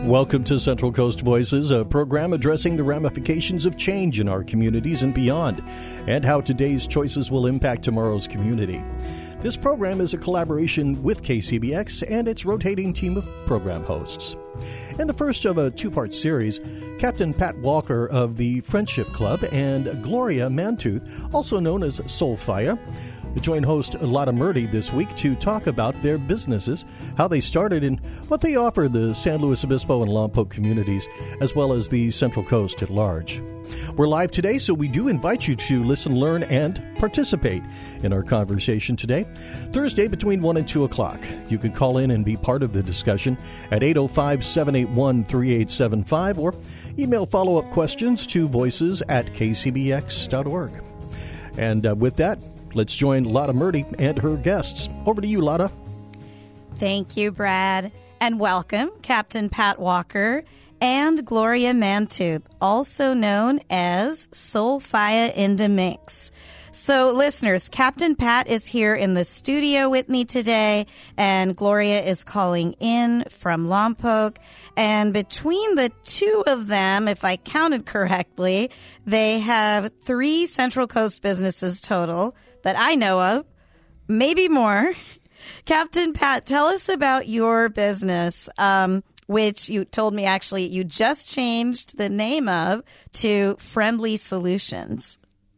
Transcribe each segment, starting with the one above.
Welcome to Central Coast Voices, a program addressing the ramifications of change in our communities and beyond, and how today's choices will impact tomorrow's community. This program is a collaboration with KCBX and its rotating team of program hosts. In the first of a two-part series, Captain Pat Walker of the Friendship Club and Gloria Mantooth, also known as Soulfire, join host Lotta Murdy this week to talk about their businesses, how they started, and what they offer the San Luis Obispo and Lompoc communities, as well as the Central Coast at large. We're live today, so we do invite you to listen, learn, and participate in our conversation today, Thursday between 1 and 2 o'clock. You can call in and be part of the discussion at 805-781-3875 or email follow-up questions to voices@kcbx.org. And with that, let's join Lotta Murdy and her guests. Over to you, Lotta. Thank you, Brad. And welcome, Captain Pat Walker and Gloria Mantooth, also known as Soulfire in the Mix. So, listeners, Captain Pat is here in the studio with me today, and Gloria is calling in from Lompoc. And between the two of them, if I counted correctly, they have 3 Central Coast businesses total that I know of, maybe more. Captain Pat, tell us about your business, which you told me actually you just changed the name of to Friendly Solutions.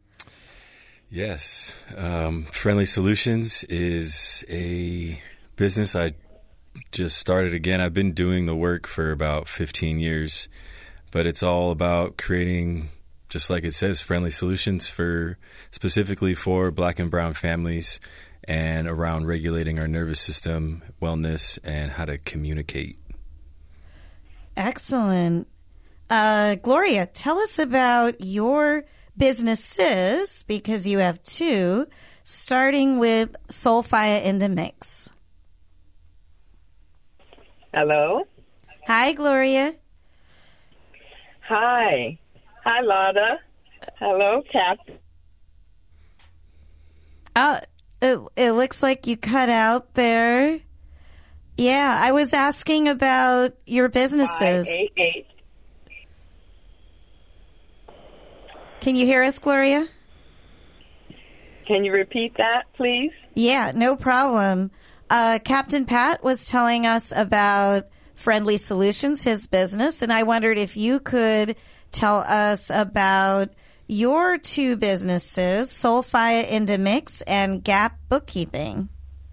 Yes. Friendly Solutions is a business I just started again. I've been doing the work for about 15 years, but it's all about creating, just like it says, friendly solutions specifically for Black and brown families and around regulating our nervous system, wellness, and how to communicate. Excellent. Gloria, tell us about your businesses, because you have 2, starting with Soulfire in the Mix. Hello. Hi, Gloria. Hi. Hi, Lotta. Hello, Captain. It looks like you cut out there. Yeah, I was asking about your businesses. 588. Can you hear us, Gloria? Can you repeat that, please? Yeah, no problem. Captain Pat was telling us about Friendly Solutions, his business, and I wondered if you could tell us about your 2 businesses, Soulfire in the Mix and Gap Bookkeeping.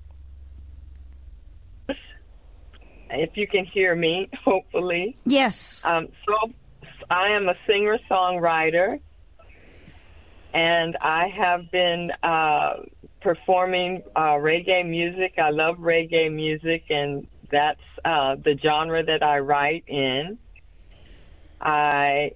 If you can hear me, hopefully. Yes. So I am a singer-songwriter, and I have been performing reggae music. I love reggae music, and that's the genre that I write in. I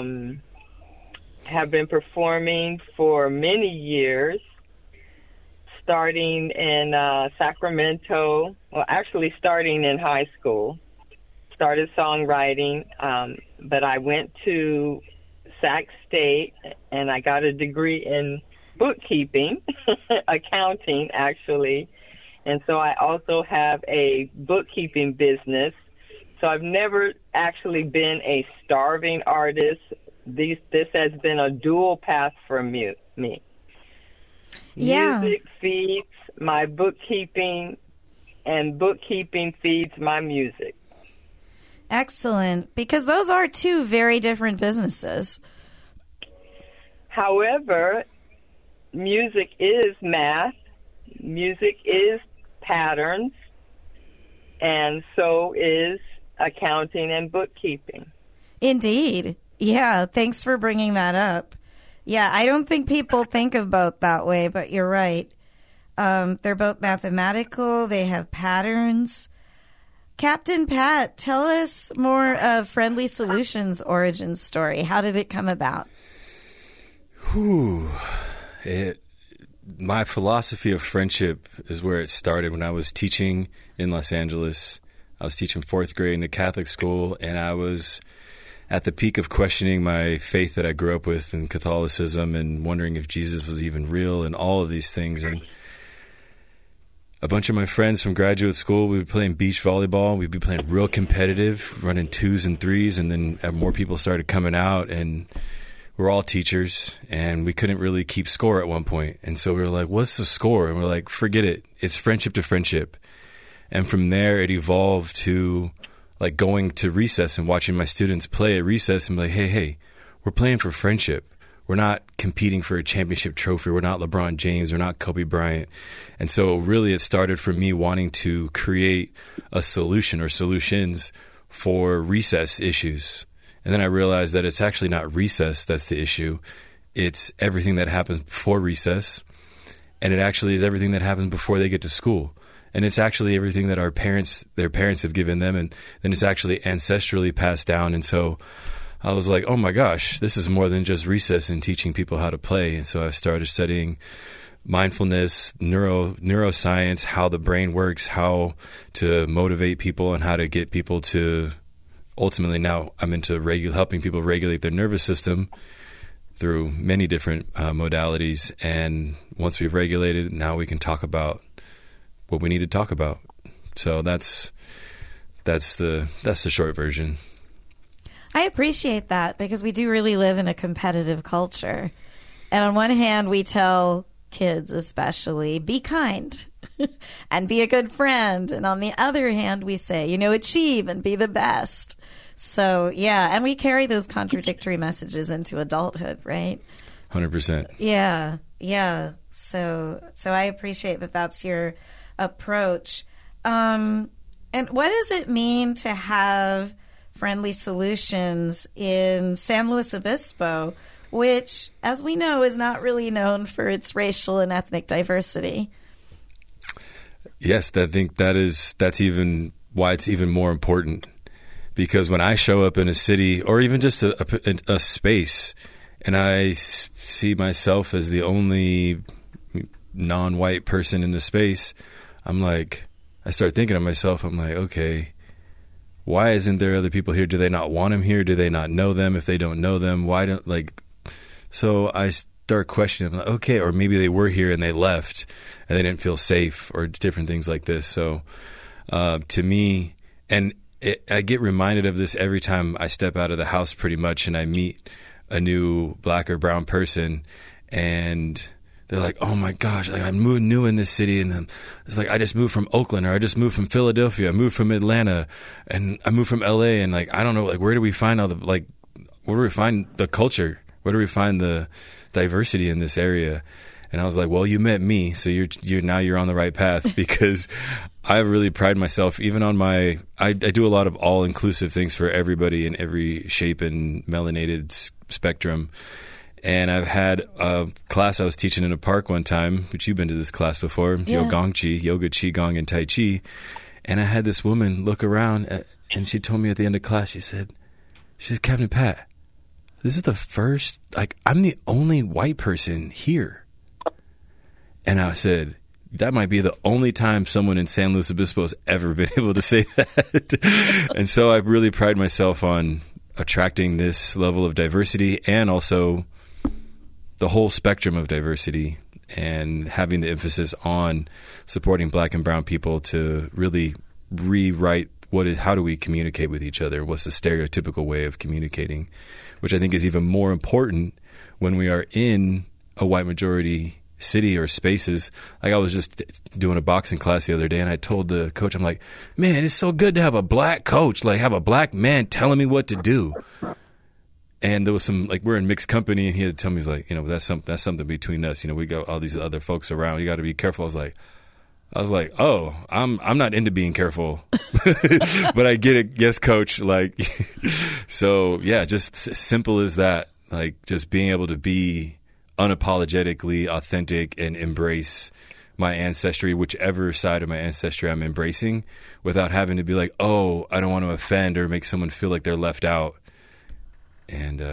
have been performing for many years, starting in Sacramento. Well, actually starting in high school. Started songwriting, but I went to Sac State, and I got a degree in bookkeeping, accounting, actually. And so I also have a bookkeeping business. So I've never actually been a starving artist. This has been a dual path for me. Yeah. Music feeds my bookkeeping, and bookkeeping feeds my music. Excellent, because those are 2 very different businesses. However, music is math, music is patterns, and so is accounting and bookkeeping. Indeed. Yeah, thanks for bringing that up. Yeah, I don't think people think of both that way, but you're right. They're both mathematical. They have patterns. Captain Pat, tell us more of Friendly Solutions' origin story. How did it come about? My philosophy of friendship is where it started when I was teaching in Los Angeles. I was teaching 4th grade in a Catholic school, and I was at the peak of questioning my faith that I grew up with in Catholicism and wondering if Jesus was even real and all of these things. And a bunch of my friends from graduate school, we would be playing beach volleyball. We'd be playing real competitive, running 2s and 3s, and then more people started coming out, and we're all teachers, and we couldn't really keep score at one point. And so we were like, what's the score? And we're like, forget it. It's friendship to friendship. And from there, it evolved to like going to recess and watching my students play at recess and be like, hey, we're playing for friendship. We're not competing for a championship trophy. We're not LeBron James. We're not Kobe Bryant. And so really it started from me wanting to create a solution or solutions for recess issues. And then I realized that it's actually not recess that's the issue. It's everything that happens before recess. And it actually is everything that happens before they get to school. And it's actually everything that their parents have given them. And then it's actually ancestrally passed down. And so I was like, oh my gosh, this is more than just recess and teaching people how to play. And so I started studying mindfulness, neuroscience, how the brain works, how to motivate people, and how to get people to ultimately now I'm into helping people regulate their nervous system through many different modalities. And once we've regulated, now we can talk about what we need to talk about. So that's the short version. I appreciate that because we do really live in a competitive culture. And on one hand, we tell kids especially, be kind and be a good friend. And on the other hand, we say, achieve and be the best. So, yeah. And we carry those contradictory messages into adulthood, right? 100%. Yeah. Yeah. So I appreciate that that's your approach. And what does it mean to have Friendly Solutions in San Luis Obispo, which, as we know, is not really known for its racial and ethnic diversity? Yes, I think that's even why it's even more important. Because when I show up in a city or even just a space and I see myself as the only non-white person in the space, I start thinking of myself, I'm like, okay, why isn't there other people here? Do they not want them here? Do they not know them? If they don't know them, so I start questioning, like, okay, or maybe they were here and they left and they didn't feel safe or different things like this. So to me, I get reminded of this every time I step out of the house pretty much and I meet a new black or brown person and they're like, oh my gosh, I'm new in this city. And it's like, I just moved from Oakland, or I just moved from Philadelphia. I moved from Atlanta, and I moved from LA. And I don't know, where do we find where do we find the culture? Where do we find the diversity in this area? And I was like, well, you met me. So you're on the right path, because I really pride myself even on I do a lot of all inclusive things for everybody in every shape and melanated spectrum. And I've had a class I was teaching in a park one time, which you've been to this class before, yeah. Yogangchi, Yoga, Qigong, and Tai Chi. And I had this woman look around, and she told me at the end of class, she said, Captain Pat, this is the first, I'm the only white person here. And I said, that might be the only time someone in San Luis Obispo has ever been able to say that. And so I really pride myself on attracting this level of diversity and also the whole spectrum of diversity, and having the emphasis on supporting black and brown people to really rewrite how do we communicate with each other? What's the stereotypical way of communicating? Which I think is even more important when we are in a white majority city or spaces. I was just doing a boxing class the other day, and I told the coach, I'm like, man, it's so good to have a black coach, have a black man telling me what to do. And there was some, we're in mixed company, and he had to tell me, he's like, that's something between us. We got all these other folks around. You got to be careful. I was like, oh, I'm not into being careful, but I get it. Yes, coach. So yeah, just simple as that. Just being able to be unapologetically authentic and embrace my ancestry, whichever side of my ancestry I'm embracing, without having to be like, oh, I don't want to offend or make someone feel like they're left out. And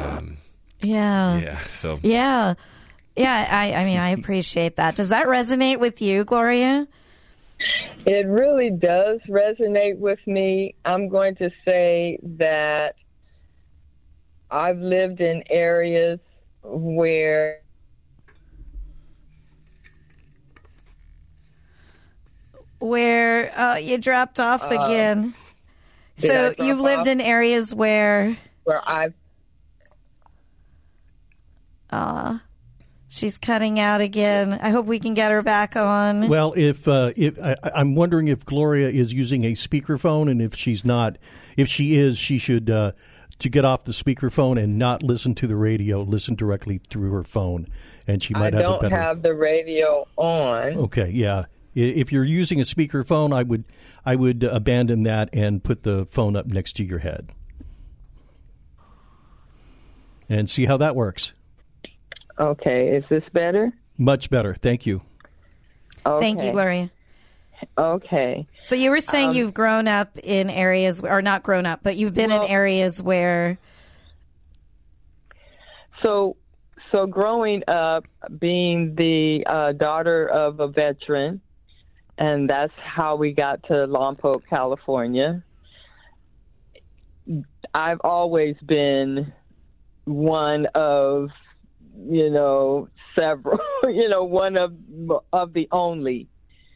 I appreciate that. Does that resonate with you, Gloria? It really does resonate with me. I'm going to say that I've lived in areas where where you dropped off again. So you've lived in areas where I've. She's cutting out again. I hope we can get her back on. Well, if I'm wondering if Gloria is using a speakerphone, and if she's not, if she is, she should to get off the speakerphone and not listen to the radio. Listen directly through her phone, and she might have a better. I don't have the radio on. Okay, yeah. If you're using a speakerphone, I would abandon that and put the phone up next to your head, and see how that works. Okay, is this better? Much better. Thank you. Okay. Thank you, Gloria. Okay. So you were saying you've grown up in areas, or not grown up, but you've been in areas where... So growing up, being the daughter of a veteran, and that's how we got to Lompoc, California, I've always been one of... several, one of the only.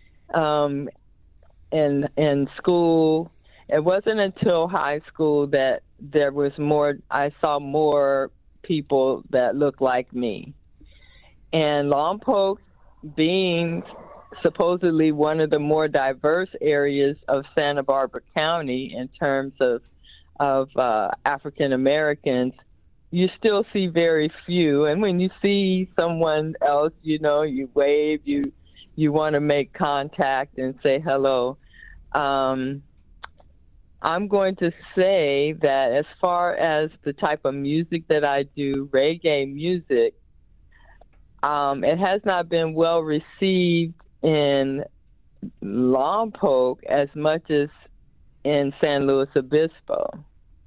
In school, it wasn't until high school that I saw more people that looked like me. And Lompoc, being supposedly one of the more diverse areas of Santa Barbara County in terms of African Americans, you still see very few. And when you see someone else, you wave, you want to make contact and say hello. I'm going to say that as far as the type of music that I do, reggae music, it has not been well received in Lompoc as much as in San Luis Obispo.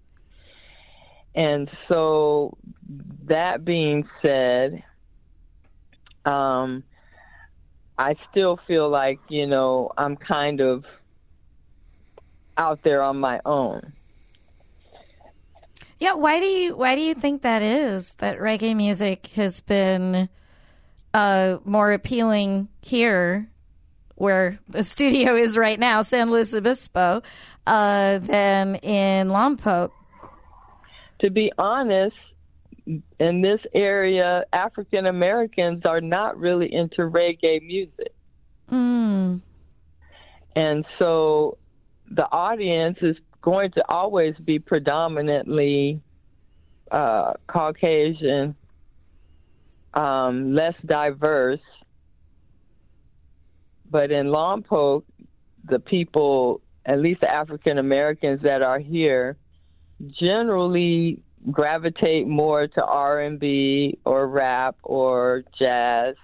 And so, that being said, I still feel like, I'm kind of out there on my own. Yeah, why do you think that is, that reggae music has been more appealing here, where the studio is right now, San Luis Obispo, than in Lompoc? To be honest, in this area, African Americans are not really into reggae music. Mm. And so the audience is going to always be predominantly Caucasian, less diverse. But in Lompoc, the people, at least the African Americans that are here, generally gravitate more to R&B or rap or jazz,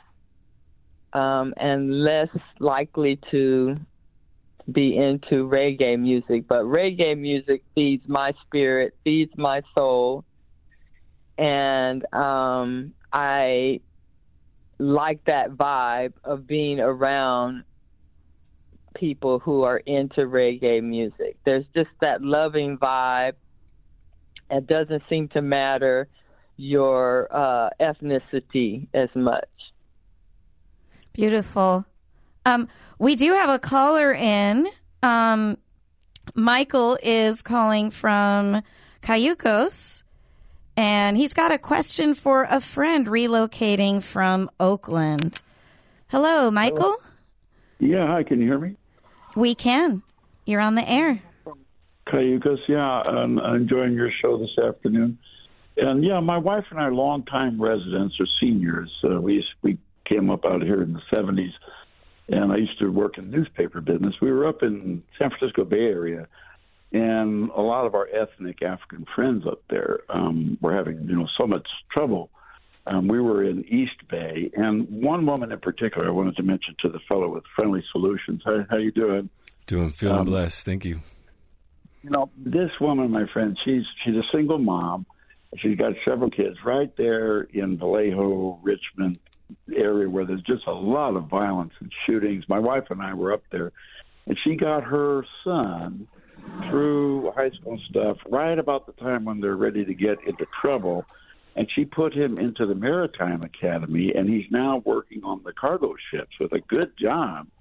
and less likely to be into reggae music. But reggae music feeds my spirit, feeds my soul, and I like that vibe of being around people who are into reggae music. There's just that loving vibe. It doesn't seem to matter your ethnicity as much. Beautiful. We do have a caller in. Michael is calling from Cayucos, and he's got a question for a friend relocating from Oakland. Hello, Michael? Yeah, hi, can you hear me? We can. You're on the air. Cayucos, yeah, I'm enjoying your show this afternoon. And yeah, my wife and I are longtime residents or seniors. We came up out here in the 70s, and I used to work in the newspaper business. We were up in San Francisco Bay Area, and a lot of our ethnic African friends up there were having, so much trouble. We were in East Bay, and one woman in particular I wanted to mention to the fellow with Friendly Solutions. How you doing? Feeling blessed. Thank you. This woman, my friend, she's a single mom. She's got several kids right there in Vallejo, Richmond area where there's just a lot of violence and shootings. My wife and I were up there, and she got her son through high school stuff right about the time when they're ready to get into trouble. And she put him into the Maritime Academy, and he's now working on the cargo ships with a good job.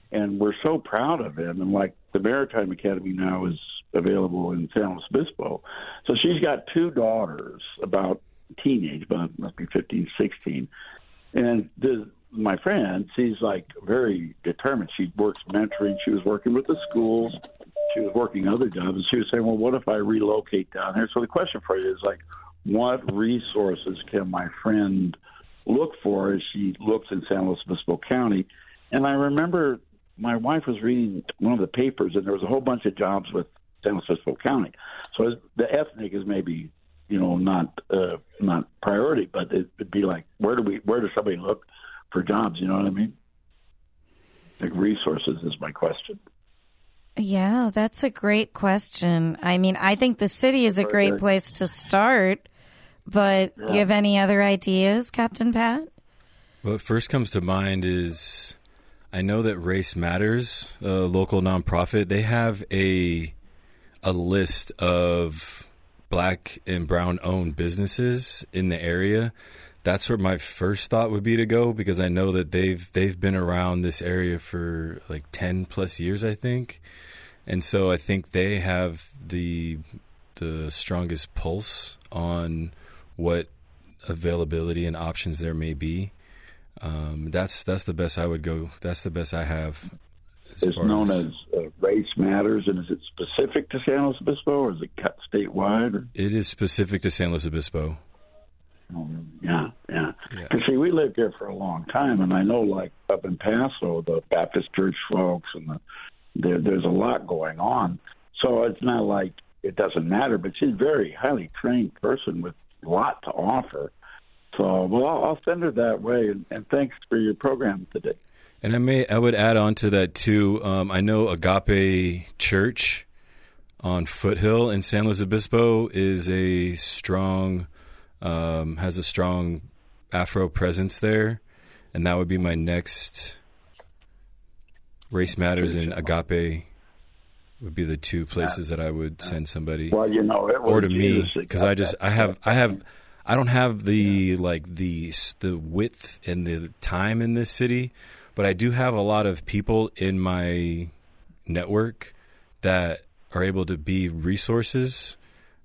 and we're so proud of him. And like the Maritime Academy now is available in San Luis Obispo. So she's got two daughters, about teenage, but must be 15, 16. And my friend, she's like very determined. She works mentoring. She was working with the schools. She was working other jobs. And she was saying, well, what if I relocate down here? So the question for you is like, what resources can my friend look for as she looks in San Luis Obispo County? And I remember my wife was reading one of the papers, and there was a whole bunch of jobs with San Luis Obispo County. So the ethnic is maybe, not priority, but it'd be like, where does somebody look for jobs? You know what I mean? Like resources is my question. Yeah, that's a great question. I mean, I think the city is a great place to start, but do you have any other ideas, Captain Pat? What first comes to mind is I know that Race Matters, a local nonprofit, they have a list of Black and brown owned businesses in the area. That's where my first thought would be to go, because I know that they've been around this area for like 10 plus years, I think. And so I think they have the strongest pulse on what availability and options there may be. That's the best I would go. That's the best I have. It's known as Race Matters, and is it specific to San Luis Obispo, or is it statewide? Or? It is specific to San Luis Obispo. Yeah. Because see, we lived here for a long time, and I know, like up in Paso, the Baptist Church folks, and there's a lot going on. So it's not like it doesn't matter, but she's a very highly trained person with a lot to offer. So, well, I'll send her that way, and thanks for your program today. And I would add on to that too. I know Agape Church on Foothill in San Luis Obispo is has a strong Afro presence there, and that would be my next. Race Matters and Agape would be the two places that I would send somebody. Well, or to me, because I don't have the width and the time in this city, but I do have a lot of people in my network that are able to be resources.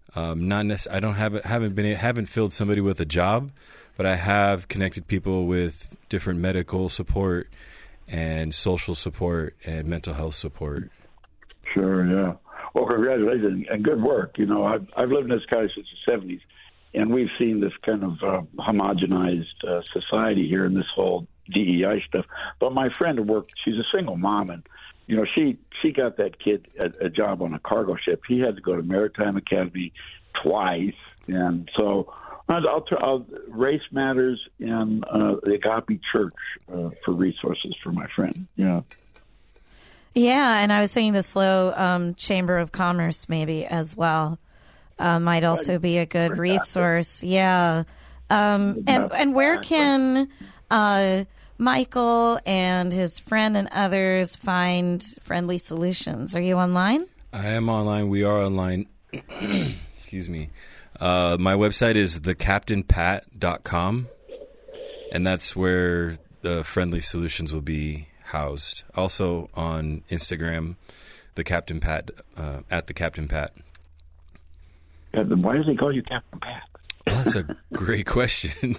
Haven't filled somebody with a job, but I have connected people with different medical support and social support and mental health support. Sure, yeah. Well, congratulations and good work. I've lived in this county since the 70s, and we've seen this kind of homogenized society here in this whole DEI stuff. But my friend at work, she's a single mom, and she got that kid a job on a cargo ship. He had to go to Maritime Academy twice, and so I'll Race Matters and the Agape Church for resources for my friend. Yeah. Yeah, and I was thinking the SLO Chamber of Commerce maybe as well might also be a good resource. Yeah. And where can Michael and his friend and others find Friendly Solutions? Are you online? I am online. We are online. Excuse me. My website is thecaptainpat.com, and that's where the Friendly Solutions will be housed. Also on Instagram, the Captain Pat, at the Captain Pat. Why does he call you Captain Pat? Well, that's a great question.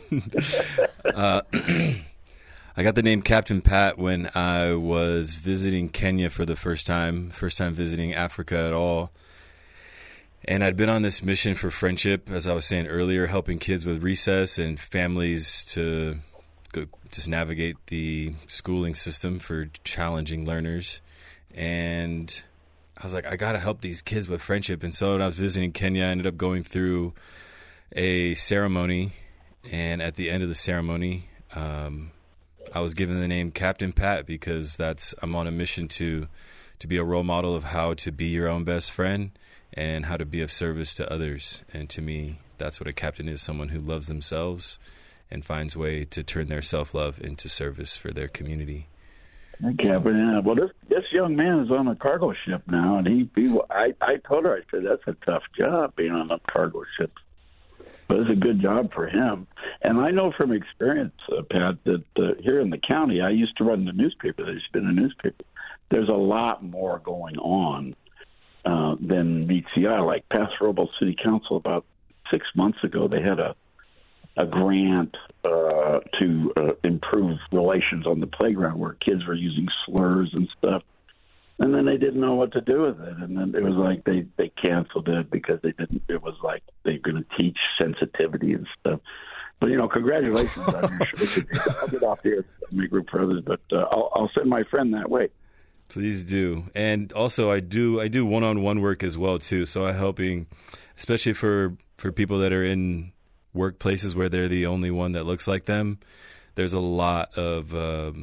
I got the name Captain Pat when I was visiting Kenya for the first time visiting Africa at all. And I'd been on this mission for friendship, as I was saying earlier, helping kids with recess and families to just navigate the schooling system for challenging learners. And I was like, I got to help these kids with friendship. And so when I was visiting Kenya, I ended up going through a ceremony. And at the end of the ceremony, I was given the name Captain Pat because I'm on a mission to be a role model of how to be your own best friend and how to be of service to others. And to me, that's what a captain is, someone who loves themselves and finds a way to turn their self-love into service for their community. Captain, yeah. Well, this young man is on a cargo ship now, and I told her, I said, that's a tough job being on a cargo ship. But it's a good job for him. And I know from experience, Pat, that here in the county, I used to run the newspaper. There's been a newspaper. There's a lot more going on than meets the eye. Like Paso Robles City Council, about 6 months ago, they had a grant to improve relations on the playground where kids were using slurs and stuff. And then they didn't know what to do with it. And then it was like they canceled it because it was like they're going to teach sensitivity and stuff. But, congratulations on your show. I'll get off here, my group brothers, but I'll send my friend that way. Please do. And also I do one-on-one work as well, too. So I'm helping, especially for people that are in workplaces where they're the only one that looks like them. There's a lot of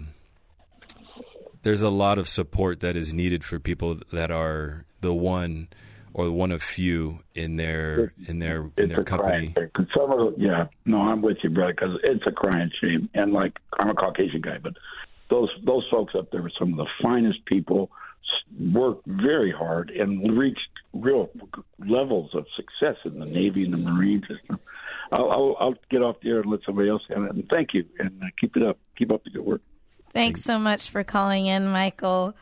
support that is needed for people that are the one or one of few in their company. I'm with you, brother, because it's a crying shame. And like, I'm a Caucasian guy, but those folks up there were some of the finest people, worked very hard, and reached real levels of success in the Navy and the Marine system. I'll get off the air and let somebody else have it. And thank you, and keep it up. Keep up the good work. Thanks so much for calling in, Michael.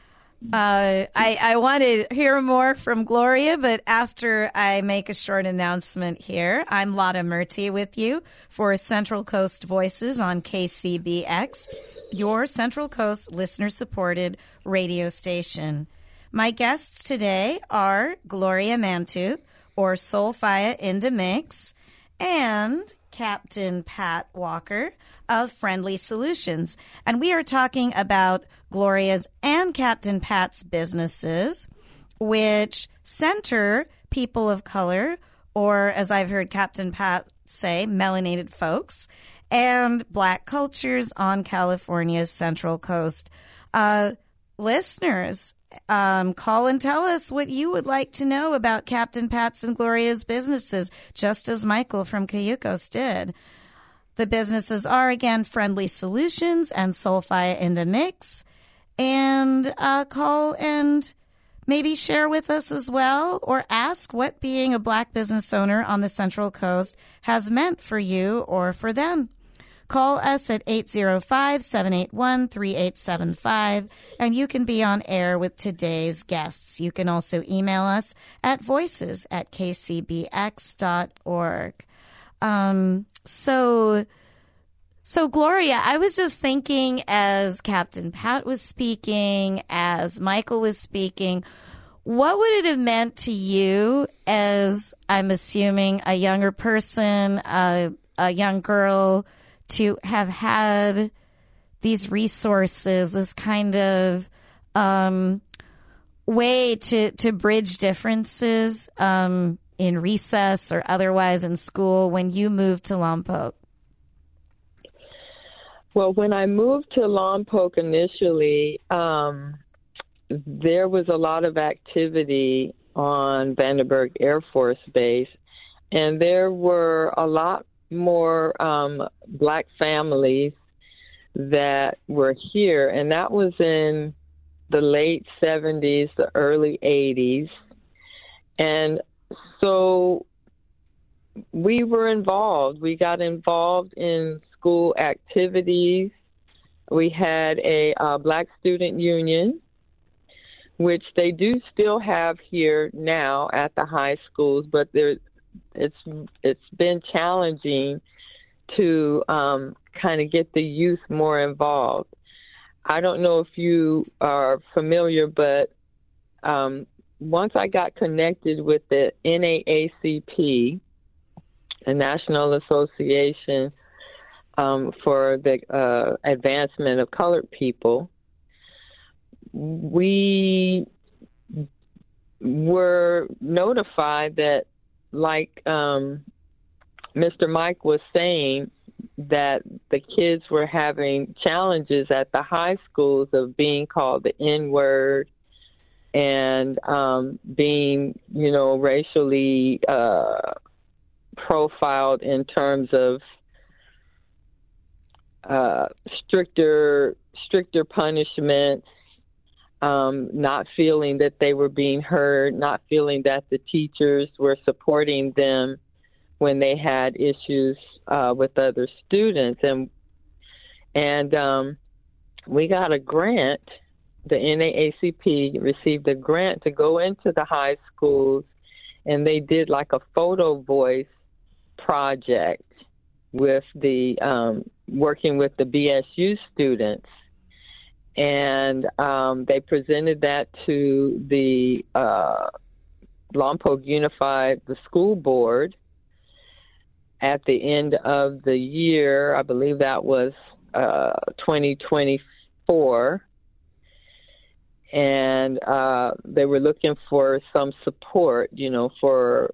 I want to hear more from Gloria, but after I make a short announcement here, I'm Lotta Murty with you for Central Coast Voices on KCBX, your Central Coast listener-supported radio station. My guests today are Gloria Mantooth, or Soulfire in the Mix, and Captain Pat Walker of Friendly Solutions. And we are talking about Gloria's and Captain Pat's businesses, which center people of color, or as I've heard Captain Pat say, melanated folks, and Black cultures on California's Central Coast. Listeners, call and tell us what you would like to know about Captain Pat's and Gloria's businesses, just as Michael from Cayucos did. The businesses are, again, Friendly Solutions and Soulfire in the Mix. And call and maybe share with us as well, or ask what being a Black business owner on the Central Coast has meant for you or for them. Call us at 805-781-3875, and you can be on air with today's guests. You can also email us at voices@kcbx.org. So Gloria, I was just thinking as Captain Pat was speaking, as Michael was speaking, what would it have meant to you as, I'm assuming, a younger person, a young girl, to have had these resources, this kind of way to bridge differences in recess or otherwise in school when you moved to Lompoc? Well, when I moved to Lompoc initially, there was a lot of activity on Vandenberg Air Force Base, and there were a lot more Black families that were here, and that was in the late 70s, the early 80s. And so we were involved. We got involved in school activities. We had a Black student union, which they do still have here now at the high schools, but it's been challenging to kind of get the youth more involved. I don't know if you are familiar, but once I got connected with the NAACP, the National Association for the Advancement of Colored People, we were notified that, like Mr. Mike was saying, that the kids were having challenges at the high schools of being called the N-word and being, racially profiled in terms of stricter punishments, not feeling that they were being heard, not feeling that the teachers were supporting them when they had issues with other students. And we got a grant. The NAACP received a grant to go into the high schools, and they did like a photo voice project with the working with the BSU students. And they presented that to the Lompoc Unified, the school board, at the end of the year. I believe that was 2024. And they were looking for some support, for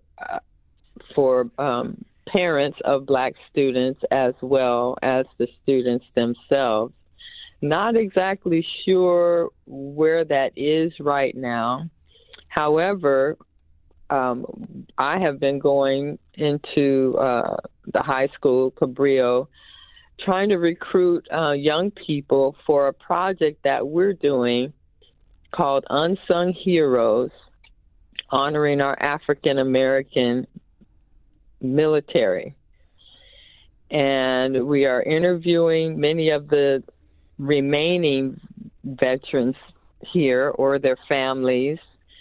parents of Black students as well as the students themselves. Not exactly sure where that is right now. However, I have been going into the high school, Cabrillo, trying to recruit young people for a project that we're doing called Unsung Heroes, honoring our African American military. And we are interviewing many of the remaining veterans here or their families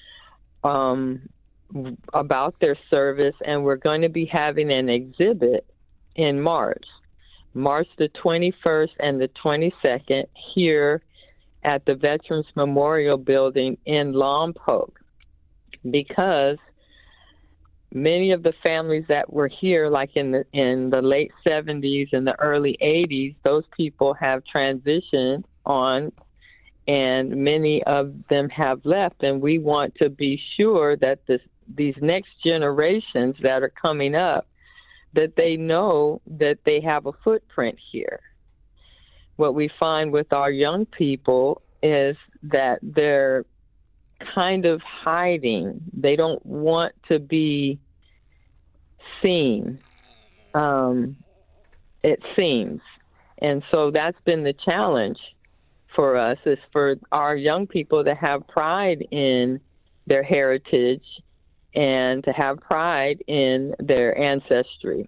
about their service, and we're going to be having an exhibit in March the 21st and the 22nd here at the Veterans Memorial Building in Lompoc, because many of the families that were here, like in the late 70s and the early 80s, those people have transitioned on, and many of them have left. And we want to be sure that these next generations that are coming up, that they know that they have a footprint here. What we find with our young people is that they're kind of hiding. They don't want to be seen, it seems. And so that's been the challenge for us, is for our young people to have pride in their heritage and to have pride in their ancestry.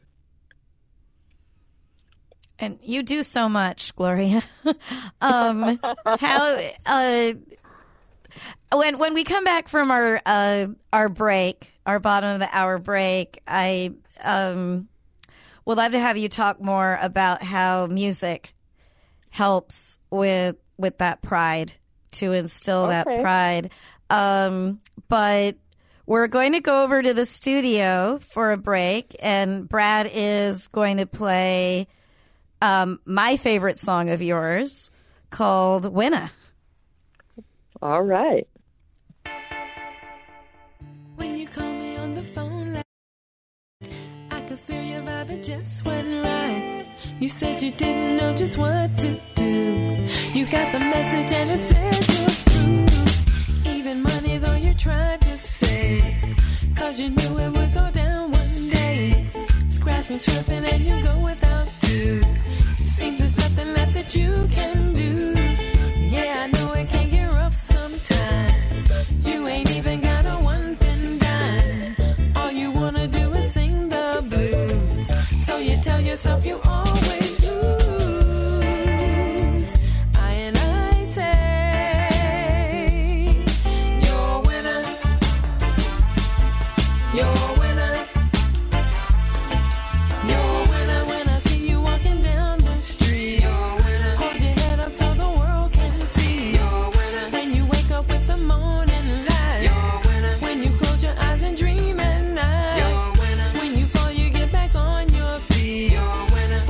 And you do so much, Gloria. When we come back from our break, our bottom of the hour break, I would love to have you talk more about how music helps with that pride, to instill that pride. But we're going to go over to the studio for a break, and Brad is going to play my favorite song of yours called Winna. All right. When you call me on the phone, I could feel your vibe, it just wasn't right. You said you didn't know just what to do. You got the message and it said you're through. Even money though you tried to save, 'cause you knew it would go down one day. Scratch me tripping and you go without food. Seems there's nothing left that you can do. Yeah, I know it can get rough sometimes. You ain't even got a one thin dime. All you wanna do is sing the blues. So you tell yourself you always lose. I say, you're a winner. You're a winner. You're a winner when I see you walking down the street. You're a winner. Hold your head up so the world can see. You're a winner. When you wake up with the morning light. You're a winner. When you close your eyes and dream at night. You're a winner. When you fall, you get back on your feet. You're a winner.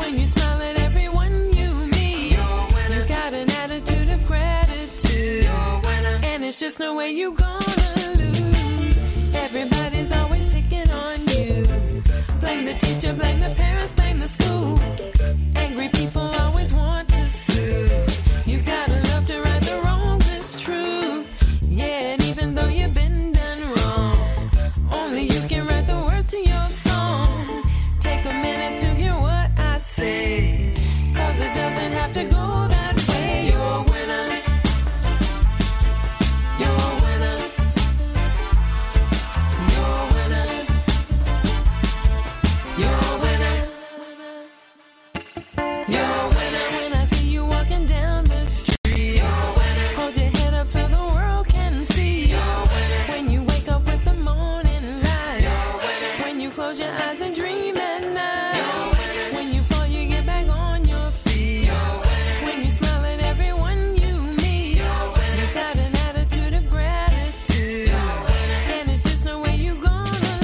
eyes and dream at night. When you fall, you get back on your feet. When you smile at everyone you meet, you got an attitude of gratitude, and it's just no way you gonna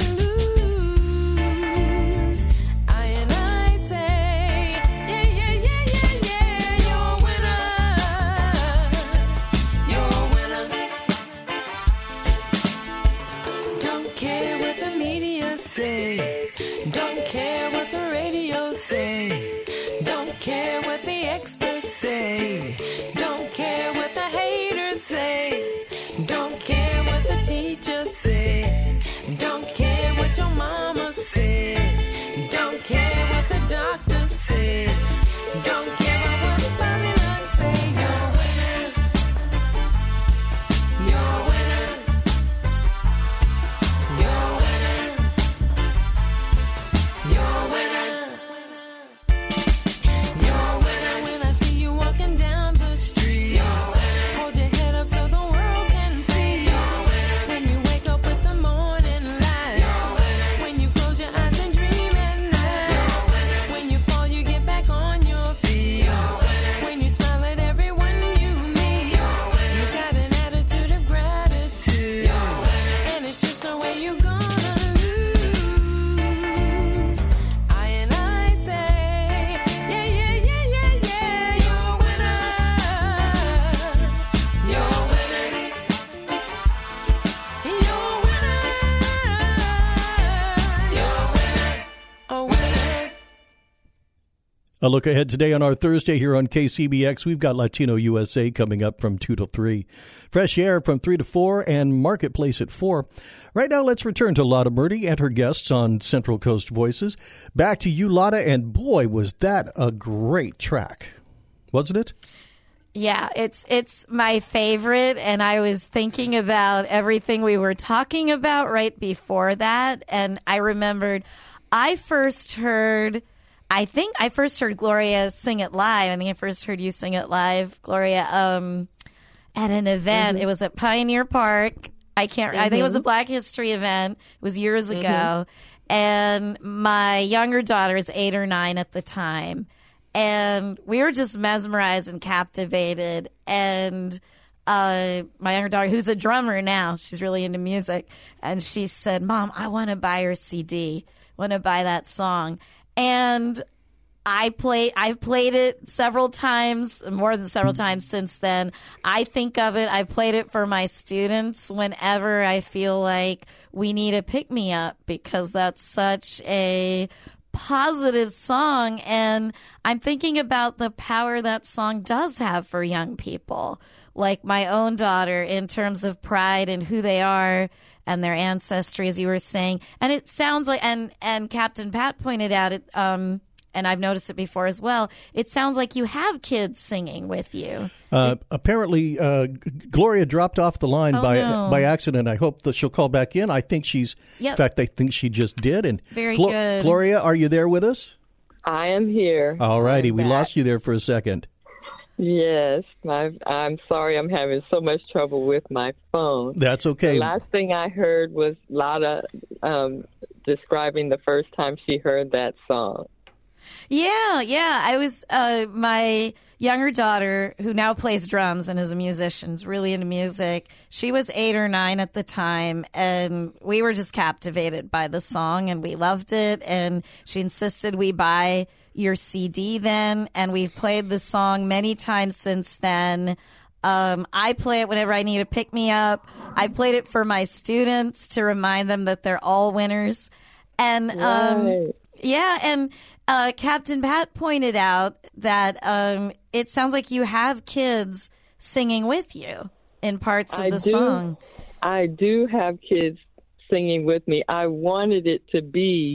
lose. I say, yeah, yeah, yeah, yeah, yeah, you're a winner. You're a winner. Don't care what the media say. Don't care what the radio say. Don't care what the experts say. Don't care what the haters say. Don't care what the teachers say. Don't care what your mama said. Don't care what the doctor said. Don't care what the Babylon say. You're a winner. You're a winner. You're a winner. You're a winner. You're a winner. When I see you walking down the street, hold your head up so the world can see. When you wake up with the morning light, when you close your eyes and dream at night, when you fall you get back on your feet, when you smile at everyone you meet, you got an attitude of gratitude, and it's just no way you gonna lose. I say, yeah, yeah, yeah, yeah, yeah, you're a winner. You're a winner. You're a winner. You're a winner. A winner. A look ahead today on our Thursday here on KCBX. We've got Latino USA coming up from 2 to 3. Fresh Air from 3 to 4 and Marketplace at 4. Right now, let's return to Lotta Murdy and her guests on Central Coast Voices. Back to you, Lotta, and boy, was that a great track. Wasn't it? Yeah, it's my favorite, and I was thinking about everything we were talking about right before that, and I remembered I think I first heard Gloria sing it live. I think I first heard you sing it live, Gloria, at an event. It was at Pioneer Park. I think it was a Black History event. It was years ago. And my younger daughter is 8 or 9 at the time. And we were just mesmerized and captivated. And my younger daughter, who's a drummer now, she's really into music. And she said, Mom, I want to buy her CD. I want to buy that song. And I've played it several times, more than several times since then. I think of it, I've played it for my students whenever I feel like we need a pick-me-up, because that's such a positive song. And I'm thinking about the power that song does have for young people, like my own daughter, in terms of pride and who they are and their ancestry, as you were saying. And it sounds like, and Captain Pat pointed out it, and I've noticed it before as well, it sounds like you have kids singing with you. Apparently, Gloria dropped off the line by accident. I hope that she'll call back in. I think in fact, I think she just did. And very good. Gloria, are you there with us? I am here. All righty. We lost you there for a second. Yes. I'm sorry I'm having so much trouble with my phone. That's okay. The last thing I heard was Lotta describing the first time she heard that song. Yeah. I was my younger daughter, who now plays drums and is a musician, is really into music. She was 8 or 9 at the time, and we were just captivated by the song, and we loved it. And she insisted we buy your CD then, and we've played the song many times since then. I play it whenever I need to pick me up. I played it for my students to remind them that they're all winners. And Right. yeah, and Captain Pat pointed out that it sounds like you have kids singing with you in parts of the song. I do have kids singing with me. I wanted it to be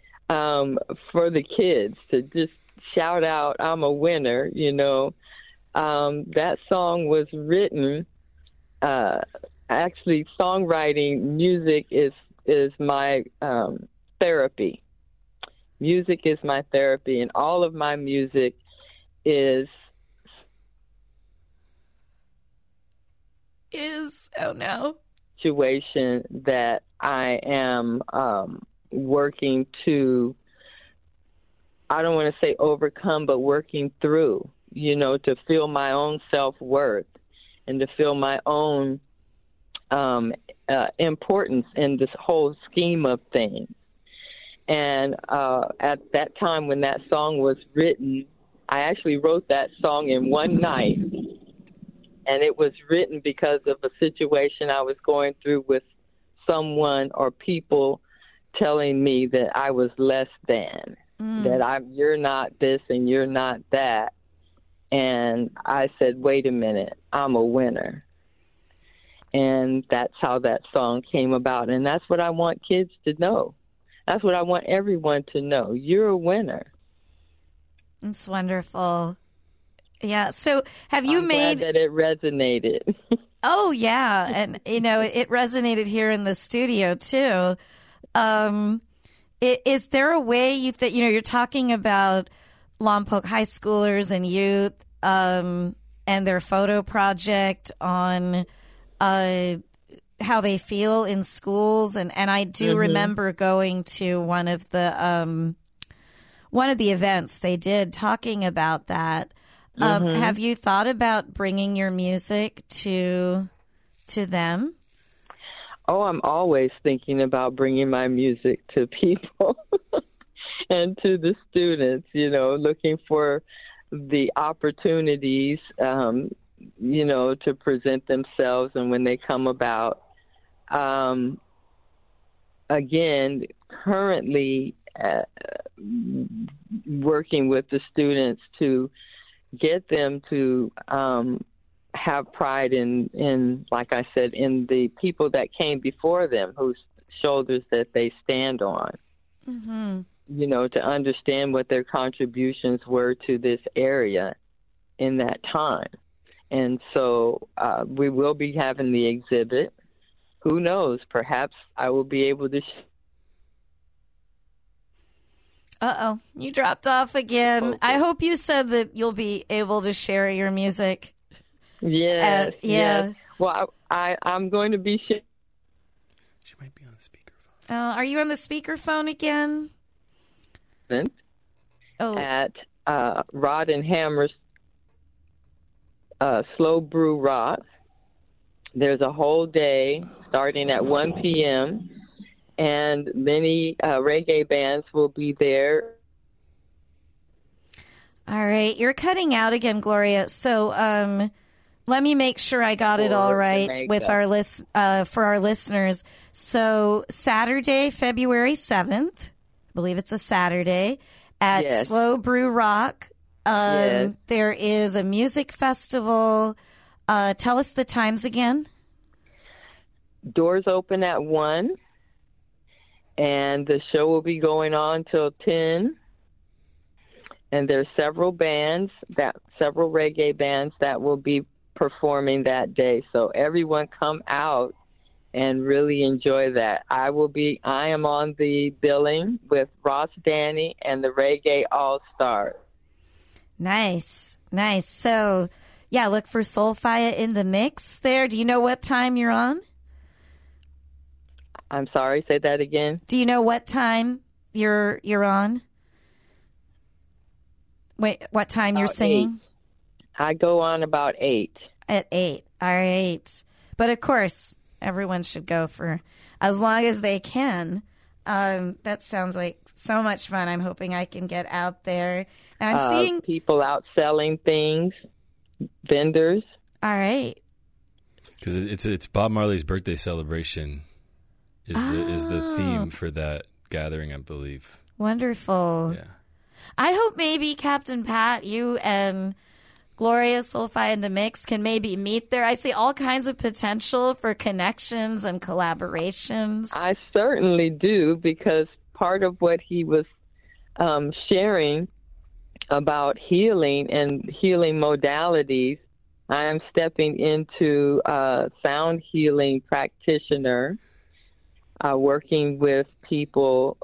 for the kids to just shout out, I'm a winner, you know. That song was written, actually songwriting, music is my therapy. Music is my therapy, and all of my music is oh no situation that I am working to, I don't want to say overcome, but working through, to feel my own self-worth and to feel my own importance in this whole scheme of things. And at that time when that song was written, I actually wrote that song in one night. And it was written because of a situation I was going through with someone or people telling me that I was less than, that you're not this and you're not that. And I said, wait a minute, I'm a winner. And that's how that song came about. And that's what I want kids to know. That's what I want everyone to know. You're a winner. It's wonderful. Yeah. So have you I'm made glad that it resonated? Oh, yeah. And, it resonated here in the studio, too. Is there a way you're talking about Lompoc high schoolers and youth and their photo project on how they feel in schools. And I do remember going to one of the events they did talking about that. Have you thought about bringing your music to them? Oh, I'm always thinking about bringing my music to people and to the students, looking for the opportunities, to present themselves and when they come about. Again, currently working with the students to get them to have pride in, like I said, in the people that came before them, whose shoulders that they stand on. To understand what their contributions were to this area in that time. And so we will be having the exhibit. Who knows? Perhaps I will be able to Uh-oh, you dropped off again. Okay. I hope you said that you'll be able to share your music. Yes. Yeah. Yes. Well, I'm going to be sharing. She might be on the speakerphone. Are you on the speakerphone again? At Rod and Hammer's Slow Brew Rock. There's a whole day starting at 1 p.m., and many reggae bands will be there. All right. You're cutting out again, Gloria. So let me make sure I got it all right with for our listeners. So Saturday, February 7th, I believe it's a Saturday, at Slow Brew Rock. There is a music festival. Tell us the times again. Doors open at 1. And the show will be going on till 10. And there's several reggae bands that will be performing that day. So everyone come out and really enjoy that. I am on the billing with Ross Danny and the Reggae All-Stars. Nice. So, yeah, look for Soulfire in the Mix there. Do you know what time you're on? I'm sorry, say that again. Do you know what time you're on? Wait, what time you're singing? 8. I go on about 8. At 8. All right. But of course, everyone should go for as long as they can. That sounds like so much fun. I'm hoping I can get out there. And I'm seeing people out selling things, vendors. All right. Because it's Bob Marley's birthday celebration. Is the theme for that gathering, I believe. Wonderful. Yeah. I hope maybe, Captain Pat, you and Gloria Soulfire in the Mix can maybe meet there. I see all kinds of potential for connections and collaborations. I certainly do, because part of what he was sharing about healing and healing modalities, I am stepping into a sound healing practitioner. Working with people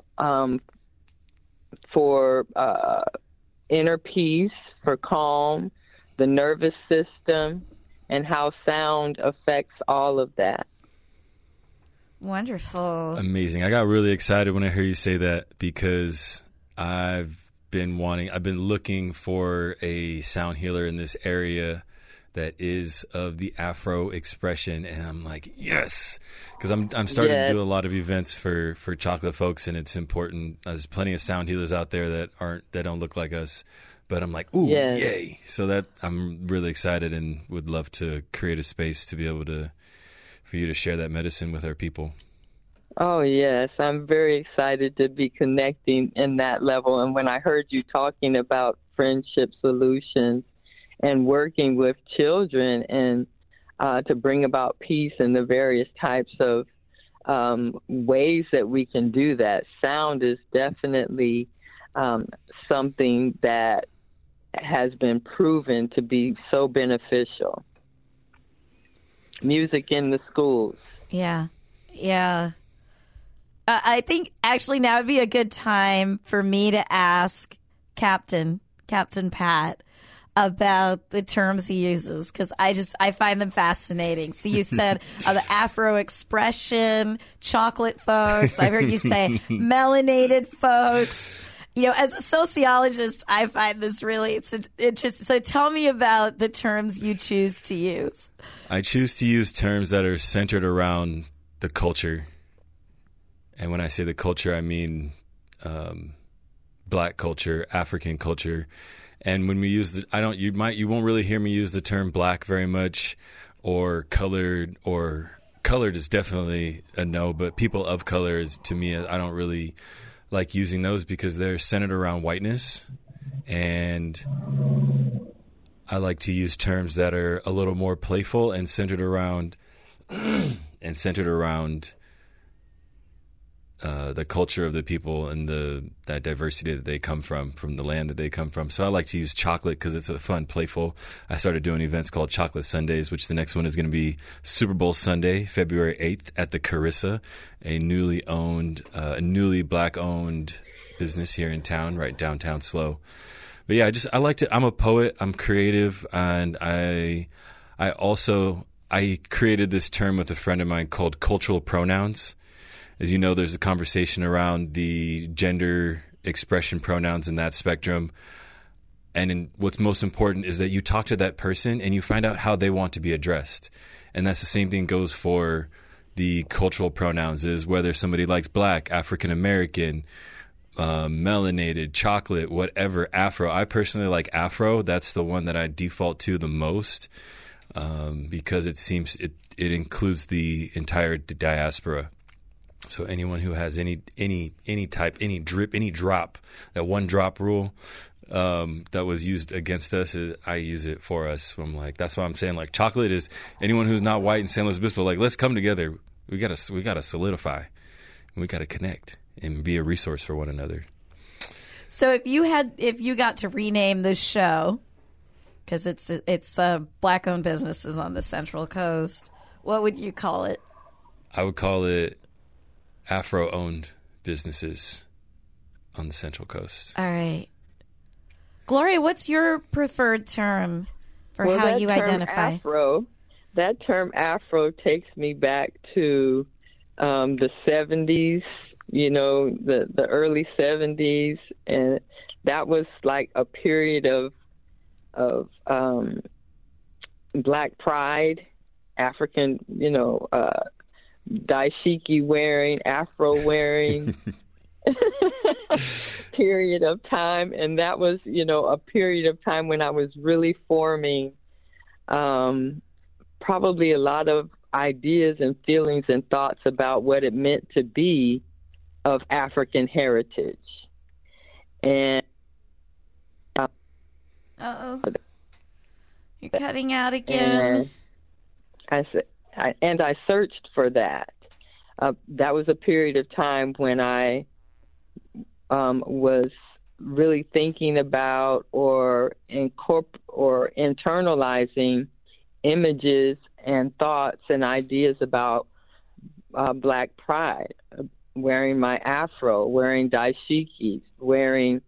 for inner peace, for calm, the nervous system, and how sound affects all of that. Wonderful. Amazing. I got really excited when I heard you say that because I've been looking for a sound healer in this area that is of the Afro expression, and I'm like, yes, because I'm starting to do a lot of events for chocolate folks, and it's important. There's plenty of sound healers out there that don't look like us, but I'm like, ooh, yay! So that I'm really excited and would love to create a space to be able for you to share that medicine with our people. Oh, yes. I'm very excited to be connecting in that level. And when I heard you talking about friendship solutions and working with children and to bring about peace in the various types of ways that we can do that, sound is definitely something that has been proven to be so beneficial. Music in the schools. Yeah. I think actually now would be a good time for me to ask Captain Pat about the terms he uses, because I find them fascinating. So you said the Afro expression, chocolate folks. I've heard you say melanated folks. As a sociologist, I find this really interesting. So tell me about the terms you choose to use. I choose to use terms that are centered around the culture. And when I say the culture, I mean Black culture, African culture. And when we use you won't really hear me use the term Black very much, or colored is definitely a no, but people of color is, to me, I don't really like using those because they're centered around whiteness. And I like to use terms that are a little more playful and centered around the culture of the people and that diversity that they come from the land that they come from. So I like to use chocolate because it's a fun, playful. I started doing events called Chocolate Sundays, which the next one is going to be Super Bowl Sunday, February 8th at the Carissa, a newly Black-owned business here in town, right downtown SLO. But yeah, I'm a poet, I'm creative, and I created this term with a friend of mine called cultural pronouns. As you know, there's a conversation around the gender expression pronouns in that spectrum. And what's most important is that you talk to that person and you find out how they want to be addressed. And that's the same thing goes for the cultural pronouns, is whether somebody likes Black, African American, melanated, chocolate, whatever, Afro. I personally like Afro. That's the one that I default to the most because it seems it includes the entire diaspora. So anyone who has any type, any drip, any drop, that one drop rule that was used against us, I use it for us. I'm like, that's why I'm saying, like, chocolate is anyone who's not white in San Luis Obispo. Like, let's come together. We gotta solidify, and we gotta connect and be a resource for one another. So if you got to rename the show, because it's Black-owned businesses on the Central Coast, what would you call it? I would call it Afro-owned businesses on the Central Coast. All right. Gloria, what's your preferred term for how you identify? That term Afro takes me back to the 70s, the early 70s. And that was like a period of Black pride, African, dashiki wearing, Afro wearing period of time. And that was, a period of time when I was really forming probably a lot of ideas and feelings and thoughts about what it meant to be of African heritage. And you're cutting out again. And I searched for that. That was a period of time when I was really thinking about or internalizing images and thoughts and ideas about Black pride, wearing my Afro, wearing dashikis, wearing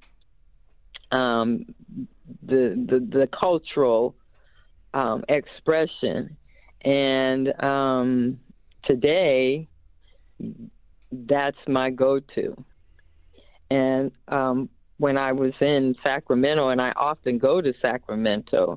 the cultural expression. And today, that's my go-to. And when I was in Sacramento, and I often go to Sacramento.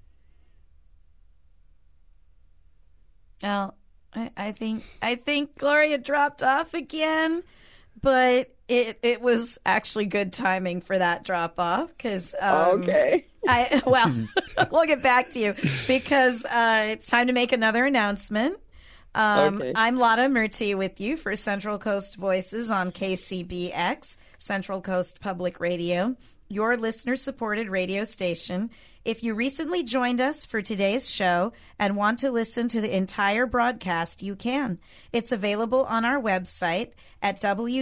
Well, I think Gloria dropped off again, but it was actually good timing for that drop off because Okay. We'll get back to you because it's time to make another announcement. Okay. I'm Lada Murti with you for Central Coast Voices on KCBX, Central Coast Public Radio, your listener-supported radio station. If you recently joined us for today's show and want to listen to the entire broadcast, you can. It's available on our website at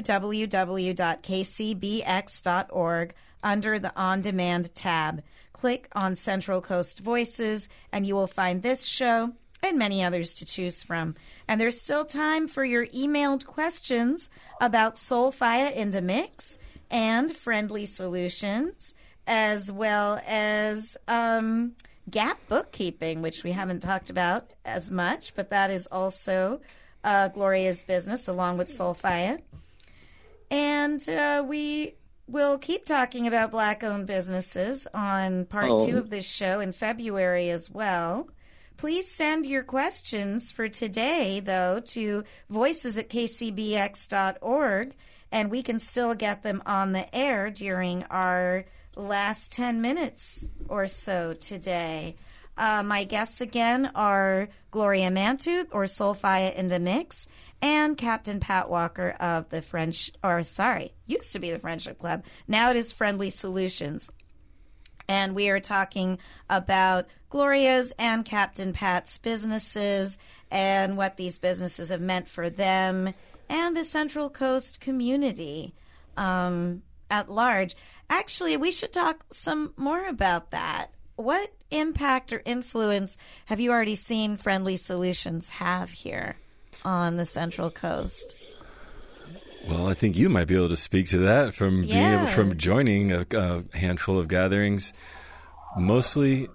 www.kcbx.org under the On Demand tab. Click on Central Coast Voices, and you will find this show and many others to choose from. And there's still time for your emailed questions about Soulfire in the Mix and Friendly Solutions, as well as Gap Bookkeeping, which we haven't talked about as much, but that is also Gloria's business along with Soulfire. And we will keep talking about Black-owned businesses on part 2 of this show in February as well. Please send your questions for today, though, to voices@kcbx.org, and we can still get them on the air during our last 10 minutes or so today. My guests again are Gloria Mantooth, or Soulfire in the Mix, and Captain Pat Walker of the used to be the Friendship Club. Now it is Friendly Solutions. And we are talking about Gloria's and Captain Pat's businesses and what these businesses have meant for them and the Central Coast community at large. Actually, we should talk some more about that. What impact or influence have you already seen Friendly Solutions have here on the Central Coast? Well, I think you might be able to speak to that from joining a handful of gatherings. Mostly,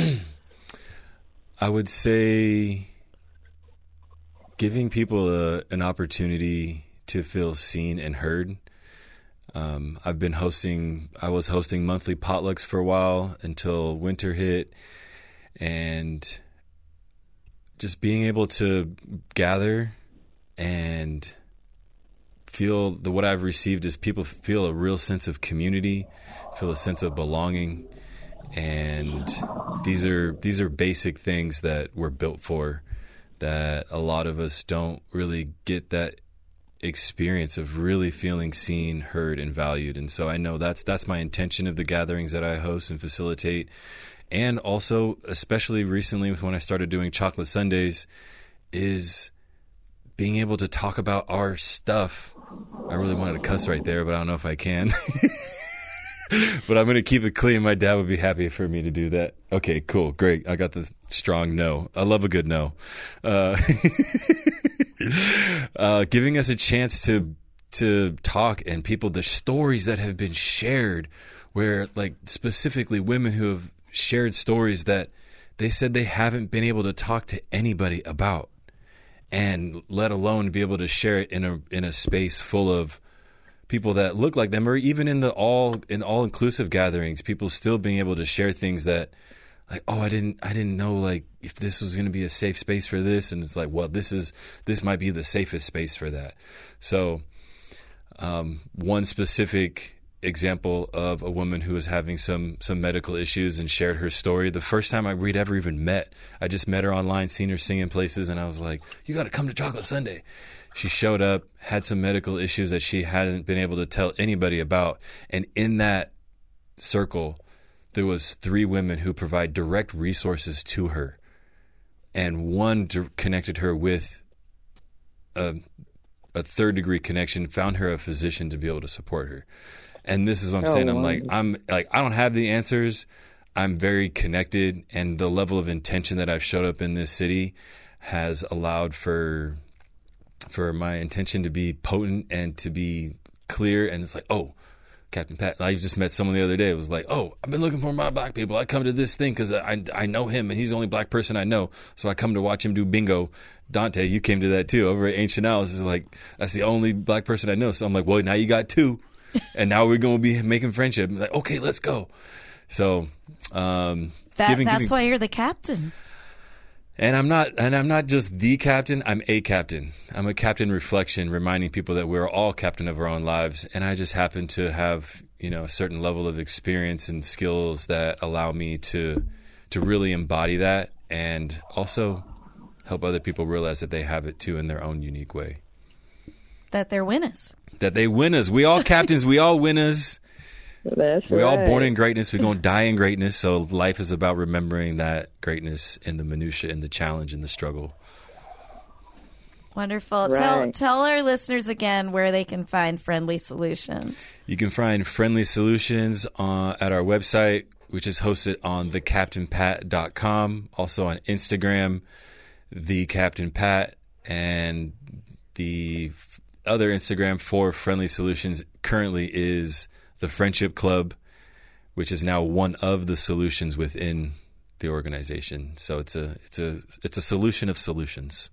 I would say giving people an opportunity to feel seen and heard. I was hosting monthly potlucks for a while until winter hit, and just being able to gather and feel what I've received is people feel a real sense of community, feel a sense of belonging, and these are basic things that we're built for, that a lot of us don't really get that experience of really feeling seen, heard, and valued. And so I know that's my intention of the gatherings that I host and facilitate. And also, especially recently when I started doing Chocolate Sundays, is being able to talk about our stuff. I really wanted to cuss right there, but I don't know if I can. But I'm going to keep it clean. My dad would be happy for me to do that. Okay, cool, great. I got the strong no. I love a good no. Giving us a chance to talk, and people, the stories that have been shared, where like specifically women who have shared stories that they said they haven't been able to talk to anybody about, and let alone be able to share it in a space full of people that look like them, or even in all inclusive gatherings, people still being able to share things that, like, oh, I didn't know, like, if this was going to be a safe space for this, and it's like, well, this might be the safest space for that. So, one specific example of a woman who was having some medical issues and shared her story. The first time we'd ever even met, I just met her online, seen her singing places, and I was like, you got to come to Chocolate Sunday. She showed up, had some medical issues that she hadn't been able to tell anybody about. And in that circle, there was 3 women who provide direct resources to her. And one connected her with a third-degree connection, found her a physician to be able to support her. And this is what I'm saying. Wow. I'm like, I don't have the answers. I'm very connected, and the level of intention that I've showed up in this city has allowed for my intention to be potent and to be clear. And it's like, oh, Captain Pat. I just met someone the other day. It was like, oh, I've been looking for my black people. I come to this thing because I know him, and he's the only black person I know. So I come to watch him do bingo. Dante, you came to that too over at Ancient Hours. Is like, that's the only black person I know. So I'm like, well, now you got two, and now we're going to be making friendship. I'm like, okay, let's go. So that's why you're the captain. And I'm not just the captain. I'm a captain. I'm a captain reflection, reminding people that we're all captain of our own lives. And I just happen to have, a certain level of experience and skills that allow me to really embody that, and also help other people realize that they have it too in their own unique way. That they're winners. That they winners. We all captains. We all winners. That's We're right. all born in greatness. We're going to die in greatness. So life is about remembering that greatness in the minutia, in the challenge, in the struggle. Wonderful. Right. Tell our listeners again where they can find Friendly Solutions. You can find Friendly Solutions at our website, which is hosted on thecaptainpat.com. Also on Instagram, thecaptainpat, and the other Instagram for Friendly Solutions currently is the Friendship Club, which is now one of the solutions within the organization. So it's a solution of solutions.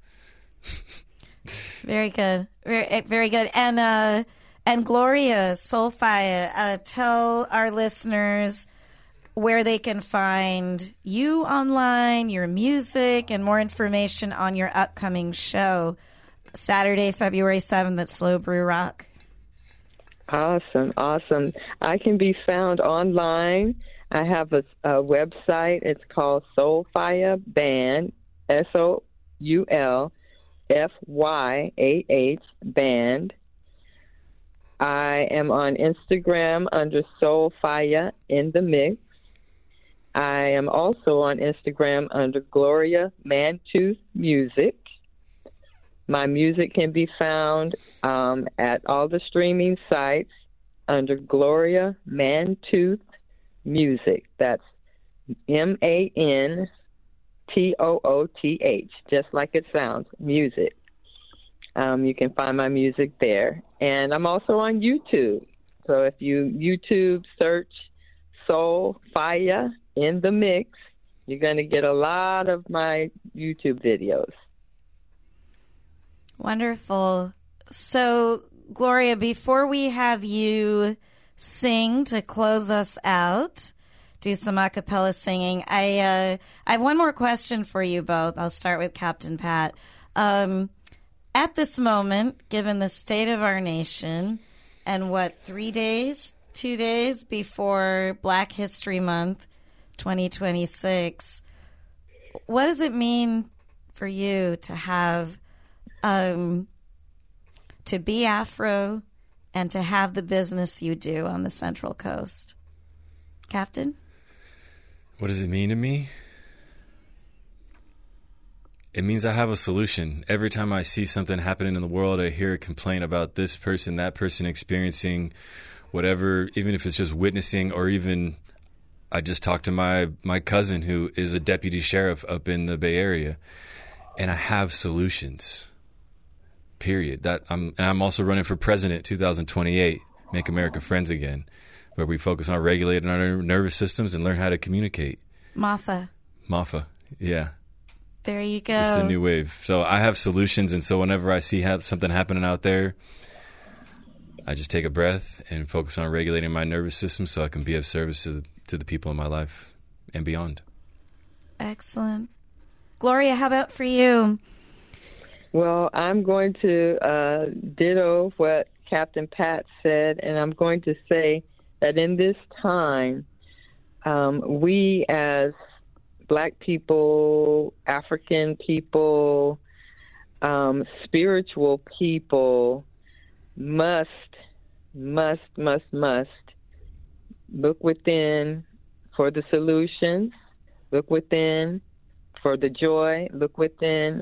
Very good. Very good. And Gloria Soulfire, tell our listeners where they can find you online, your music, and more information on your upcoming show, Saturday, February 7th at Slow Brew Rock. Awesome. I can be found online. I have a website. It's called Soulfire Band, SOULFYAH Band. I am on Instagram under Soulfire in the Mix. I am also on Instagram under Gloria Mantooth Music. My music can be found at all the streaming sites under Gloria Mantooth Music. That's MANTOOTH, just like it sounds, music. You can find my music there. And I'm also on YouTube. So if you YouTube search Soulfire in the Mix, you're going to get a lot of my YouTube videos. Wonderful. So, Gloria, before we have you sing to close us out, do some a cappella singing, I have one more question for you both. I'll start with Captain Pat. At this moment, given the state of our nation, and 2 days before Black History Month 2026, what does it mean for you to have to be Afro and to have the business you do on the Central Coast? Captain? What does it mean to me? It means I have a solution. Every time I see something happening in the world, I hear a complaint about this person, that person experiencing whatever, even if it's just witnessing, or even I just talked to my cousin who is a deputy sheriff up in the Bay Area, and I have solutions. Period. I'm also running for president 2028, Make America Friends Again, where we focus on regulating our nervous systems and learn how to communicate. MAFA, yeah. There you go. It's the new wave. So I have solutions, and so whenever I see something happening out there, I just take a breath and focus on regulating my nervous system so I can be of service to the people in my life and beyond. Excellent. Gloria, how about for you? Well, I'm going to ditto what Captain Pat said, and I'm going to say that in this time, we as Black people, African people, spiritual people must look within for the solutions, look within for the joy, look within.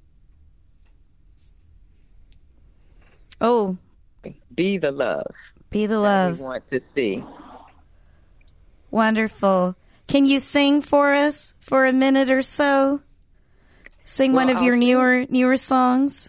Oh. Be the love. Be the love. We want to see. Wonderful. Can you sing for us for a minute or so? Sing one of your newer songs.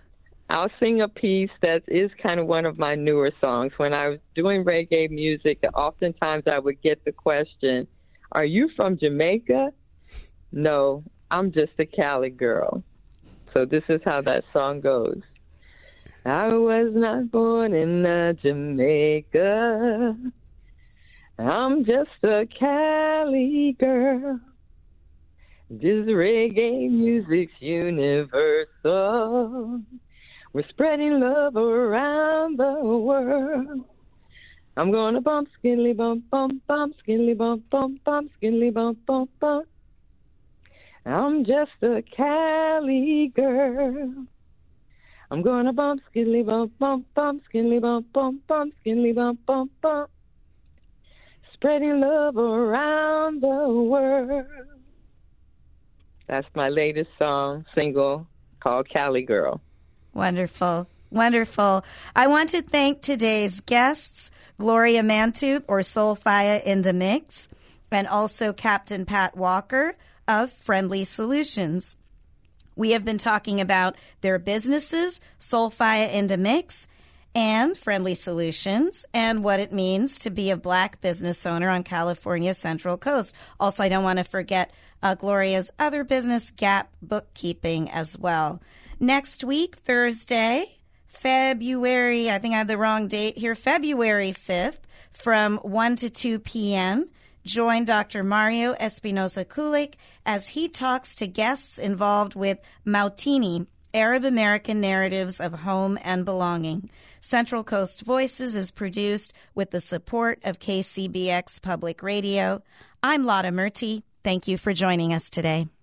I'll sing a piece that is kind of one of my newer songs. When I was doing reggae music, oftentimes I would get the question, are you from Jamaica? No, I'm just a Cali girl. So this is how that song goes. I was not born in Jamaica. I'm just a Cali girl. This reggae music's universal. We're spreading love around the world. I'm gonna bump, skiddly bump, bump, bump, skiddly bump, bump, bump, skiddly bump, bump, bump. I'm just a Cali girl. I'm gonna bump, skiddly bump, bump, bump, skiddly bump, bump, bump, skiddly bump, bump, bump. Spreading love around the world. That's my latest single called Cali Girl. Wonderful. Wonderful. I want to thank today's guests, Gloria Mantooth, or Soulfire in the Mix, and also Captain Pat Walker of Friendly Solutions. We have been talking about their businesses, Soulfire in the Mix and Friendly Solutions, and what it means to be a Black business owner on California's Central Coast. Also, I don't want to forget Gloria's other business, Gap Bookkeeping, as well. Next week, Thursday, February, I think I have the wrong date here, February 5th, from 1 to 2 p.m., join Dr. Mario Espinosa-Kulik as he talks to guests involved with Mautini, Arab American Narratives of Home and Belonging. Central Coast Voices is produced with the support of KCBX Public Radio. I'm Lotta Murty. Thank you for joining us today.